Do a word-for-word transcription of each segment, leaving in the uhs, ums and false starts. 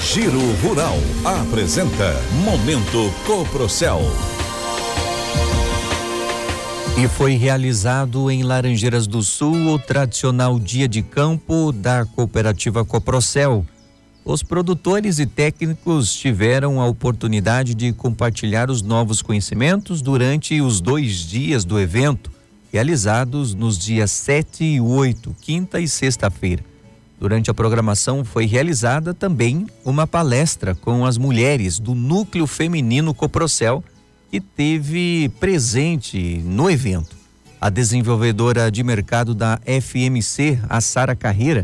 Giro Rural apresenta Momento Coprocel. E foi realizado em Laranjeiras do Sul o tradicional dia de campo da cooperativa Coprocel. Os produtores e técnicos tiveram a oportunidade de compartilhar os novos conhecimentos durante os dois dias do evento, realizados nos dias sete e oito, quinta e sexta-feira. Durante a programação foi realizada também uma palestra com as mulheres do Núcleo Feminino Coprocel, que teve presente no evento. A desenvolvedora de mercado da F M C, a Sara Carreira,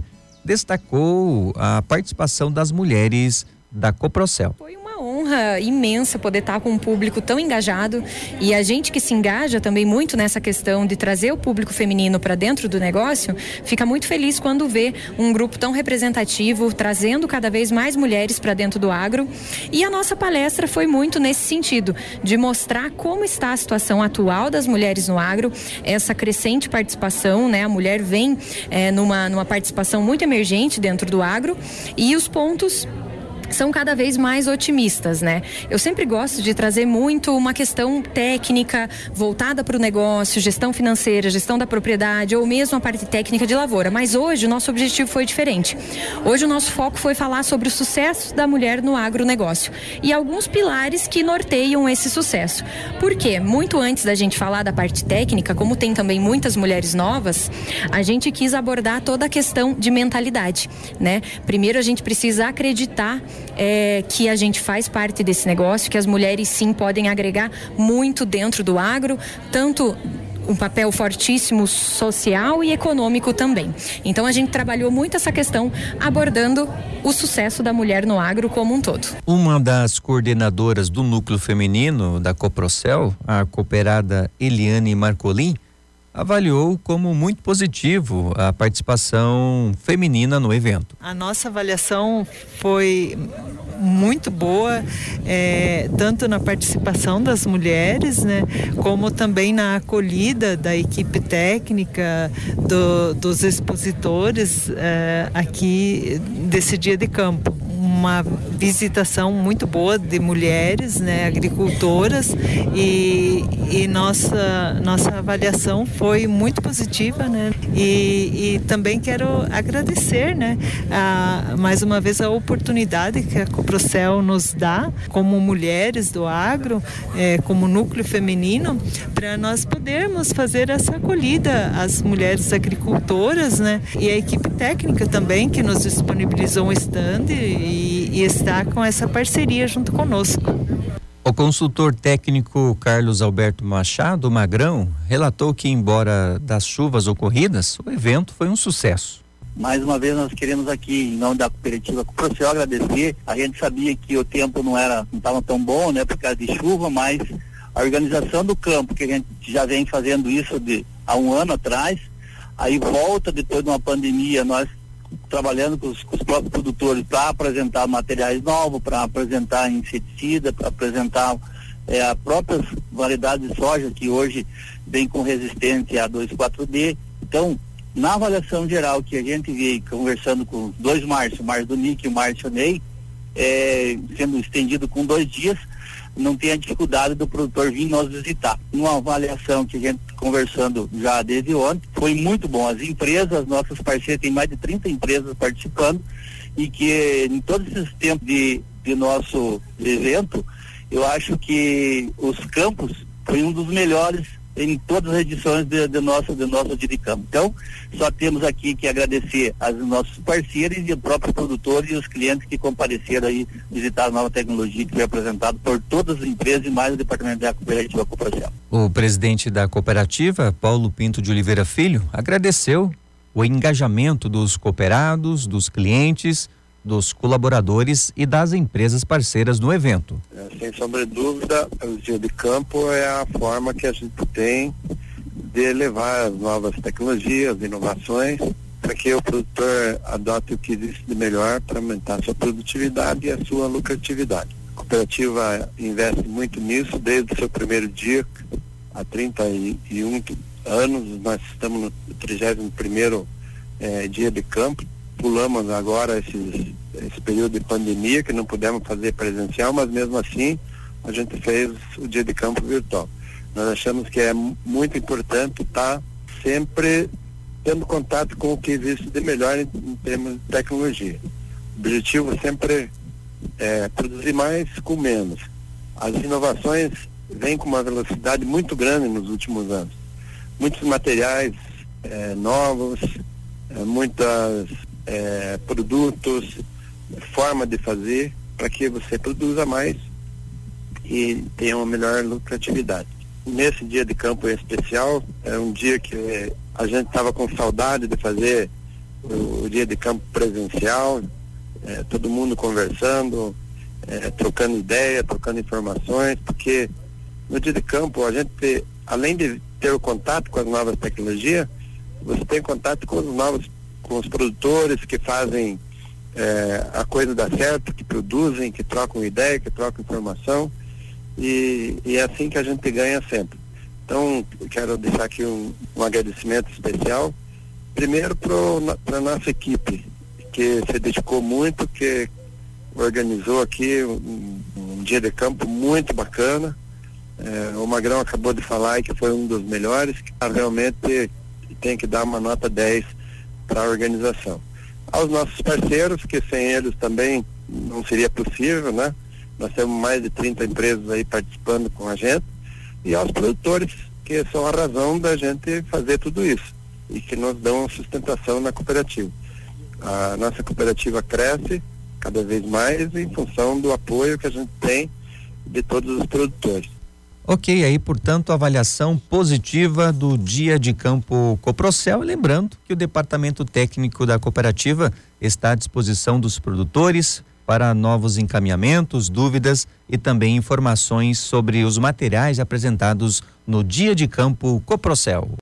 destacou a participação das mulheres da Coprocel. Foi uma honra imensa poder estar com um público tão engajado, e a gente que se engaja também muito nessa questão de trazer o público feminino para dentro do negócio, fica muito feliz quando vê um grupo tão representativo, trazendo cada vez mais mulheres para dentro do agro. E a nossa palestra foi muito nesse sentido, de mostrar como está a situação atual das mulheres no agro, essa crescente participação, né? A mulher vem é, numa, numa participação muito emergente dentro do agro, e os pontos são cada vez mais otimistas, né? Eu sempre gosto de trazer muito uma questão técnica voltada para o negócio, gestão financeira, gestão da propriedade, ou mesmo a parte técnica de lavoura. Mas hoje o nosso objetivo foi diferente. Hoje o nosso foco foi falar sobre o sucesso da mulher no agronegócio e alguns pilares que norteiam esse sucesso. Por quê? Muito antes da gente falar da parte técnica, como tem também muitas mulheres novas, a gente quis abordar toda a questão de mentalidade, né? Primeiro a gente precisa acreditar É, que a gente faz parte desse negócio, que as mulheres sim podem agregar muito dentro do agro, tanto um papel fortíssimo social e econômico também. Então a gente trabalhou muito essa questão, abordando o sucesso da mulher no agro como um todo. Uma das coordenadoras do núcleo feminino da Coprocel, a cooperada Eliane Marcolin, avaliou como muito positivo a participação feminina no evento. A nossa avaliação foi muito boa, é, tanto na participação das mulheres, né, como também na acolhida da equipe técnica, do, dos expositores é, aqui desse dia de campo. Uma visitação muito boa de mulheres, né, agricultoras, e, e nossa, nossa avaliação foi muito positiva, né, e, e também quero agradecer, né, a, mais uma vez a oportunidade que a Coprocel nos dá como mulheres do agro, é, como núcleo feminino, para nós podermos fazer essa acolhida às mulheres agricultoras, né, e a equipe técnica também que nos disponibilizou um stand e E, e está com essa parceria junto conosco. O consultor técnico Carlos Alberto Machado Magrão relatou que, embora das chuvas ocorridas, o evento foi um sucesso. Mais uma vez nós queremos aqui, em nome da cooperativa Coprocel, agradecer. A gente sabia que o tempo não era, não estava tão bom, né, por causa de chuva, mas a organização do campo, que a gente já vem fazendo isso de, há um ano atrás, aí volta depois de uma pandemia, nós trabalhando com os, com os próprios produtores para apresentar materiais novos, para apresentar inseticida, para apresentar é, a própria variedade de soja que hoje vem com resistência a dois quatro D. Então, na avaliação geral que a gente veio conversando com os dois Márcio, o Márcio do Nick e o Márcio Ney, é, sendo estendido com dois dias, não tem a dificuldade do produtor vir nos visitar. Numa avaliação que a gente conversando já desde ontem, foi muito bom. As empresas, nossas parceiras, tem mais de trinta empresas participando, e que em todos esses tempos de, de nosso evento, eu acho que os campos foi um dos melhores em todas as edições de, de nosso, de nosso dia de campo. Então, só temos aqui que agradecer aos nossos parceiros e o próprio produtor e os clientes que compareceram aí visitar a nova tecnologia que foi apresentada por todas as empresas e mais o departamento da cooperativa Coprocel. O presidente da cooperativa, Paulo Pinto de Oliveira Filho, agradeceu o engajamento dos cooperados, dos clientes, dos colaboradores e das empresas parceiras no evento. É, sem sombra de dúvida, o dia de campo é a forma que a gente tem de levar as novas tecnologias, inovações, para que o produtor adote o que existe de melhor para aumentar a sua produtividade e a sua lucratividade. A cooperativa investe muito nisso desde o seu primeiro dia, há trinta e um anos, nós estamos no trigésimo primeiro eh, dia de campo. Pulamos agora esses esse período de pandemia, que não pudemos fazer presencial, mas mesmo assim a gente fez o dia de campo virtual. Nós achamos que é muito importante estar sempre tendo contato com o que existe de melhor em, em termos de tecnologia. O objetivo sempre é produzir mais com menos. As inovações vêm com uma velocidade muito grande nos últimos anos. Muitos materiais é, novos, é, muitos é, produtos, forma de fazer para que você produza mais e tenha uma melhor lucratividade. Nesse dia de campo em especial, é um dia que a gente estava com saudade de fazer o, o dia de campo presencial, é, todo mundo conversando, é, trocando ideia, trocando informações, porque no dia de campo a gente, além de ter o contato com as novas tecnologias, você tem contato com os novos, com os produtores que fazem é, a coisa dar certo, que produzem, que trocam ideia, que trocam informação, e, e é assim que a gente ganha sempre. Então, eu quero deixar aqui um, um agradecimento especial, primeiro para a nossa equipe, que se dedicou muito, que organizou aqui um, um dia de campo muito bacana. É, o Magrão acabou de falar que foi um dos melhores, que realmente tem que dar uma nota dez para a organização. Aos nossos parceiros, que sem eles também não seria possível, né? Nós temos mais de trinta empresas aí participando com a gente, e aos produtores, que são a razão da gente fazer tudo isso e que nos dão sustentação na cooperativa. A nossa cooperativa cresce cada vez mais em função do apoio que a gente tem de todos os produtores. Ok, aí portanto avaliação positiva do dia de campo Coprocel, lembrando que o departamento técnico da cooperativa está à disposição dos produtores para novos encaminhamentos, dúvidas e também informações sobre os materiais apresentados no dia de campo Coprocel.